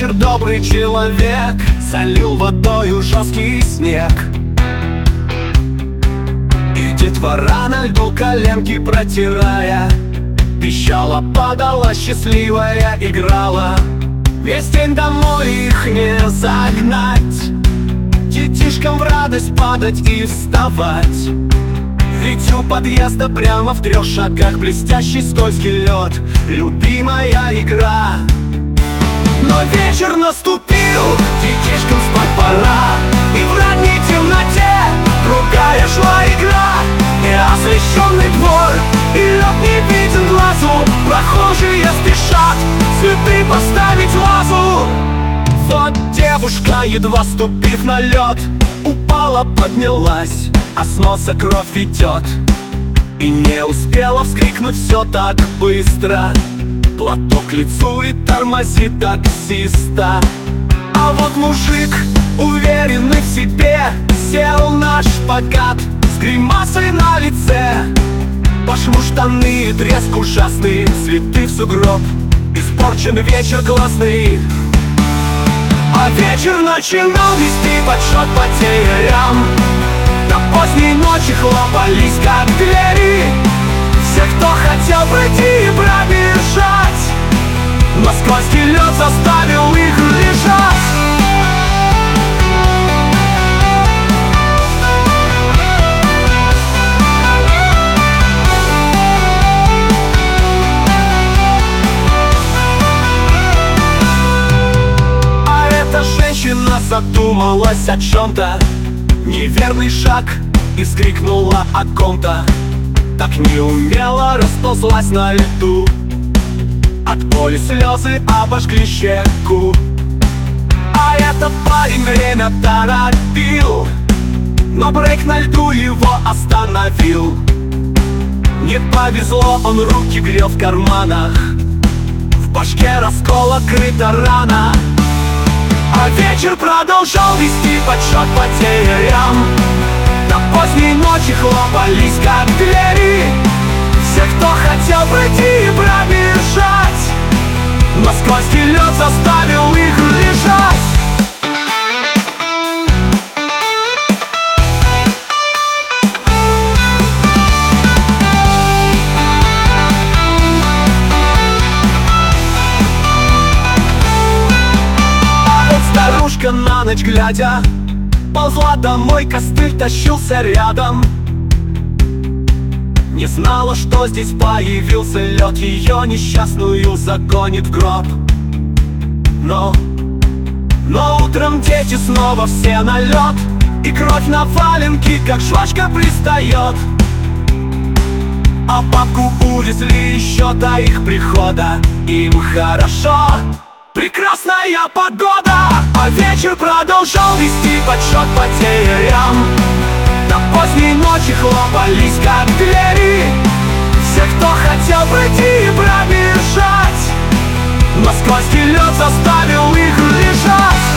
вечер добрый человек залил водою жесткий снег, и детвора на льду коленки протирая пищала, падала, счастливая играла. Весь день домой их не загнать, детишкам в радость падать и вставать. Ведь у подъезда прямо в 3 шагах блестящий скользкий лед, любимая игра. Но вечер наступил, детишкам спать пора, и в ранней темноте другая шла игра. Неосвещенный двор, и лед не виден глазу, прохожие спешат цветы поставить в вазу. Вот девушка, едва ступив на лед, упала, поднялась, а с носа кровь идет. И не успела вскрикнуть, все так быстро, платок к лицу и тормозит таксиста. А вот мужик, уверенный в себе, сел на шпагат с гримасой на лице. По шву штаны и треск ужасный, цветы в сугроб, испорчен вечер классный. А вечер начинал вести подсчет потерям, до поздней ночи хлопались как двери. Все, кто хотел пройти и пробежать, но скользкий лед заставил их лежать. А эта женщина задумалась о чем-то, неверный шаг, и вскрикнула о ком-то. Так неумело расползлась на льду, от боли слезы обожгли щеку. А этот парень время торопил, но брейк на льду его остановил. Не повезло, он руки грел в карманах, в башке раскола крыта рана. А вечер продолжал вести подсчет потерям, до поздней ночи хлопались как двери. Все, кто хотел пройти и пробежать, но скользкий лед заставил их лежать. Старушка на ночь глядя ползла домой, костыль тащился рядом. Не знала, что здесь появился лед, ее несчастную загонит в гроб. Но утром дети снова все на лед, и кровь на валенки, как жвачка, пристает. А папку увезли еще до их прихода, им хорошо, прекрасная погода. А вечер продолжал вести подсчет потерям, до поздней ночи хлопались как двери. Все, кто хотел пройти и пробежать, но скользкий лед заставил их лежать.